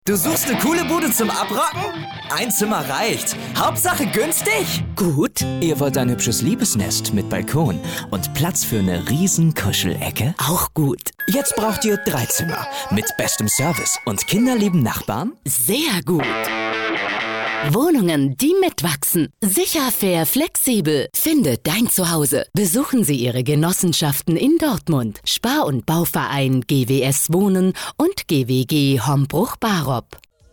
Du suchst eine coole Bude zum Abrocken? Ein Zimmer reicht. Hauptsache günstig? Gut. Ihr wollt ein hübsches Liebesnest mit Balkon und Platz für eine riesen Kuschelecke? Auch gut. Jetzt braucht ihr 3 Zimmer mit bestem Service und kinderlieben Nachbarn? Sehr gut. Wohnungen, die mitwachsen. Sicher, fair, flexibel. Finde dein Zuhause. Besuchen Sie Ihre Genossenschaften in Dortmund. Spar- und Bauverein GWS Wohnen und GWG Hombruch-Barob.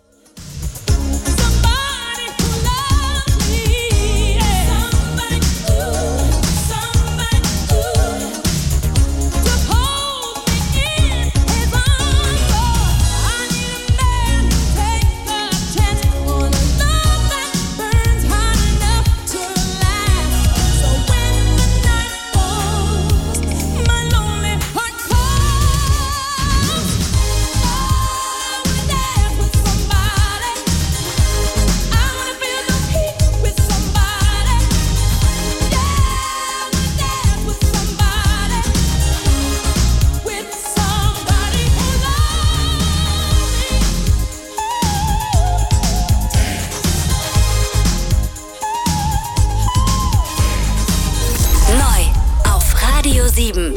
Radio 7.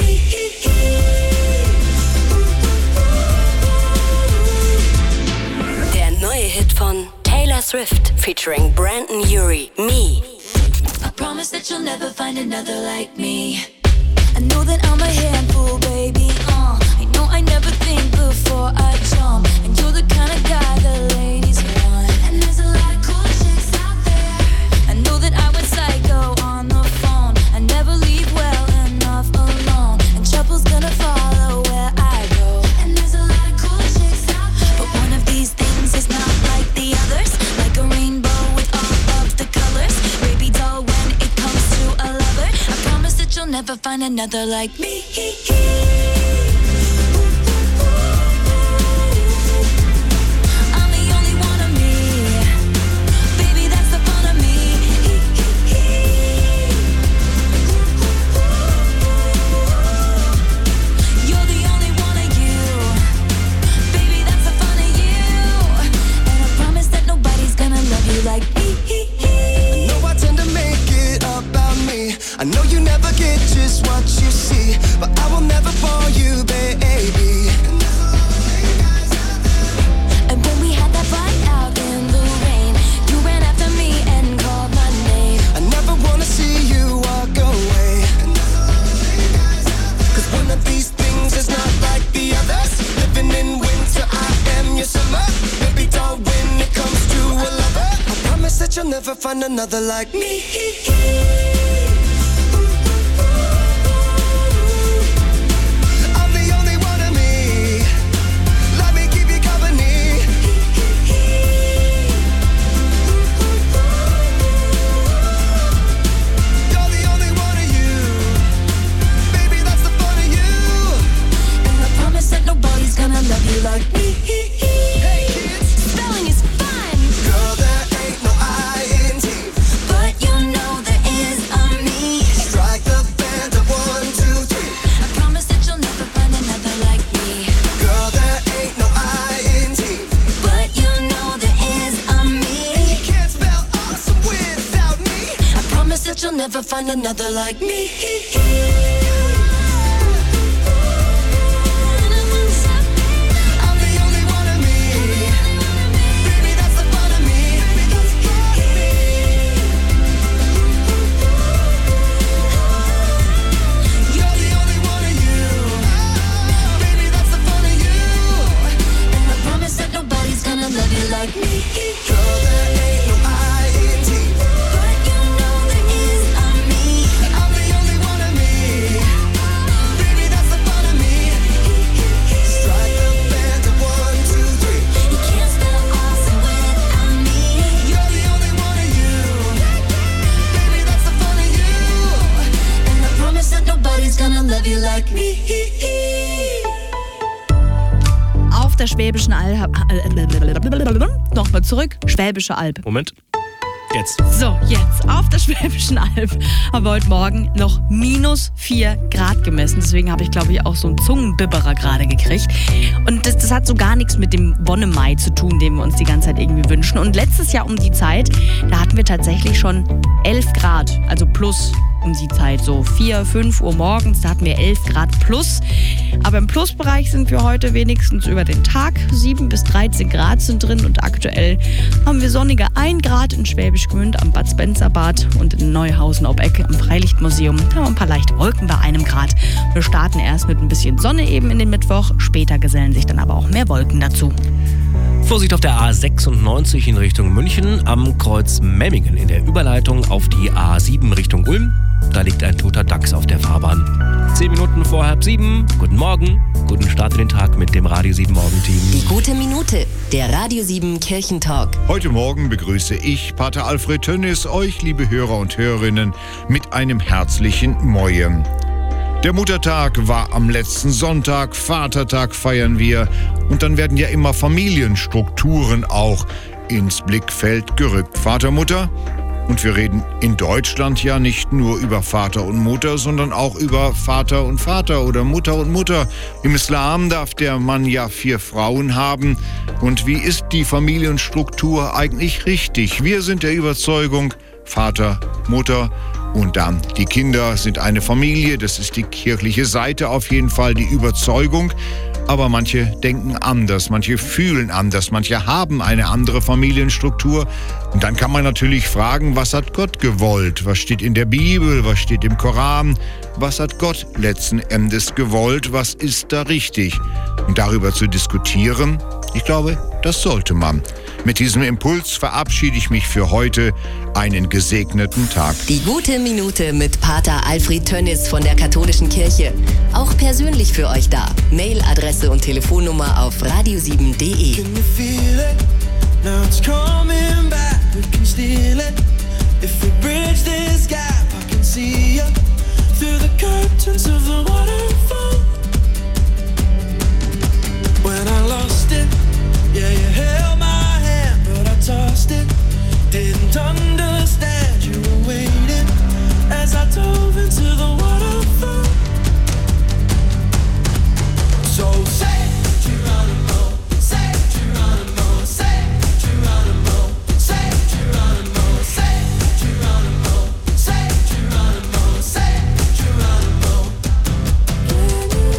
Der neue Hit von Taylor Swift featuring Brandon Urie, Me. I promise that you'll never find another like me. I know that I'm a handful, baby. I know I never think before I jump, and you're the kind of guy the ladies want. And there's a lot of cool chicks out there. I know that I went psycho on the phone. I never leave well enough alone, and trouble's gonna follow where I go. And there's a lot of cool chicks out there, but one of these things is not like the others. Like a rainbow with all of the colors, baby doll when it comes to a lover. I promise that you'll never find another like me. I'm the only one of me, baby, that's the fun of me. You're the only one of you, baby, that's the fun of you. And I promise that nobody's gonna love you like me. I know I tend to make it about me. I know you never get just what you see, but I will never bore you, baby. And when we had that fight out in the rain, you ran after me and called my name. I never wanna see you walk away, 'cause one of these things is not like the others. Living in winter, I am your summer. Baby doll when it comes to a lover. I promise that you'll never find another like me. I'm the only one of me. Let me keep you company. You're the only one of you, baby, that's the fun of you. And I promise that nobody's gonna love you like me. Hey kids, Spelling is fun, girl, there ain't no I-N-T. but you know there is a me. Strike the band of 1, 2, 3. I promise that you'll never find another like me. Girl, there ain't no I-N-T. But you know there is a me. You can't spell awesome without me. I promise that you'll never find another like me. I'm the only one of me. Baby, that's the fun of me. You're the only one of you. Baby, that's the fun of you. And I promise that nobody's gonna love you like me. Girl, there ain't no I-N-T. But you know there is a me. I'm the only one of me. Baby, that's the fun of me. Strike the band of 1, 2, 3. You can't spell awesome without me. You're the only one of you. Baby, that's the fun of you. And I promise that nobody's gonna love you like me. Auf der Schwäbischen Alb. Nochmal zurück. Schwäbische Alb. Moment. Jetzt. So, jetzt auf der Schwäbischen Alb haben wir heute Morgen noch -4 Grad gemessen. Deswegen habe ich, glaube ich, auch so einen Zungenbibberer gerade gekriegt. Und das hat so gar nichts mit dem Wonnemai zu tun, den wir uns die ganze Zeit irgendwie wünschen. Und letztes Jahr um die Zeit, da hatten wir tatsächlich schon 11 Grad, also plus um die Zeit, so 4, 5 Uhr morgens, da hatten wir 11 Grad plus. Aber im Plusbereich sind wir heute wenigstens über den Tag. 7 bis 13 Grad sind drin und aktuell haben wir sonnige 1 Grad in Schwäbisch Gmünd am Bad Spencer Bad und in Neuhausen ob Ecke am Freilichtmuseum. Da haben wir ein paar leichte Wolken bei 1 Grad. Wir starten erst mit ein bisschen Sonne eben in den Mittwoch, später gesellen sich dann aber auch mehr Wolken dazu. Vorsicht auf der A96 in Richtung München am Kreuz Memmingen in der Überleitung auf die A7 Richtung Ulm. Da liegt ein toter Dachs auf der Fahrbahn. 10 Minuten vor 6:30. Guten Morgen, guten Start in den Tag mit dem Radio 7 Morgenteam. Die gute Minute, der Radio 7 Kirchentalk. Heute Morgen begrüße ich, Pater Alfred Tönnis, euch, liebe Hörer und Hörerinnen, mit einem herzlichen Moje. Der Muttertag war am letzten Sonntag, Vatertag feiern wir und dann werden ja immer Familienstrukturen auch ins Blickfeld gerückt. Vater, Mutter. Und wir reden in Deutschland ja nicht nur über Vater und Mutter, sondern auch über Vater und Vater oder Mutter und Mutter. Im Islam darf der Mann ja 4 Frauen haben. Und wie ist die Familienstruktur eigentlich richtig? Wir sind der Überzeugung, Vater, Mutter und dann die Kinder sind eine Familie. Das ist die kirchliche Seite auf jeden Fall, die Überzeugung. Aber manche denken anders, manche fühlen anders, manche haben eine andere Familienstruktur. Und dann kann man natürlich fragen, was hat Gott gewollt? Was steht in der Bibel? Was steht im Koran? Was hat Gott letzten Endes gewollt? Was ist da richtig? Und darüber zu diskutieren, ich glaube, das sollte man. Mit diesem Impuls verabschiede ich mich für heute. Einen gesegneten Tag. Die gute Minute mit Pater Alfred Tönnis von der Katholischen Kirche. Auch persönlich für euch da. Mailadresse und Telefonnummer auf radio7.de. Can you feel it? Now it's coming back. We can steal it. If we bridge this gap, I can see you through the curtains of the waterfall. When I lost it, yeah, you held my hand, but I tossed it. Didn't understand you were waiting as I dove into the waterfall. So say Geronimo, say Geronimo, say Geronimo, say Geronimo, say Geronimo, say Geronimo, say Geronimo. Can you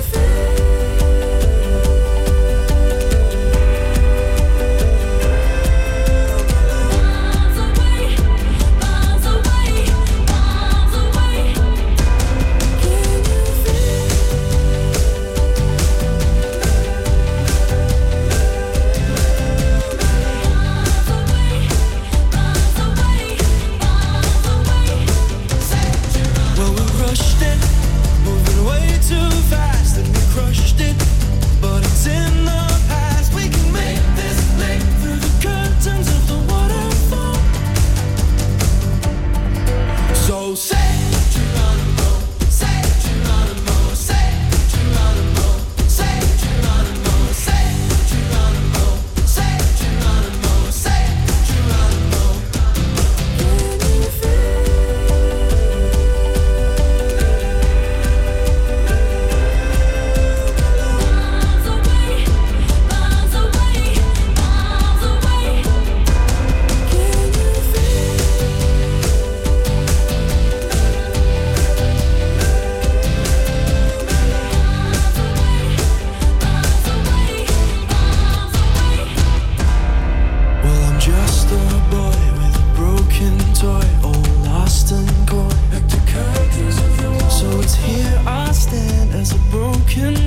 broken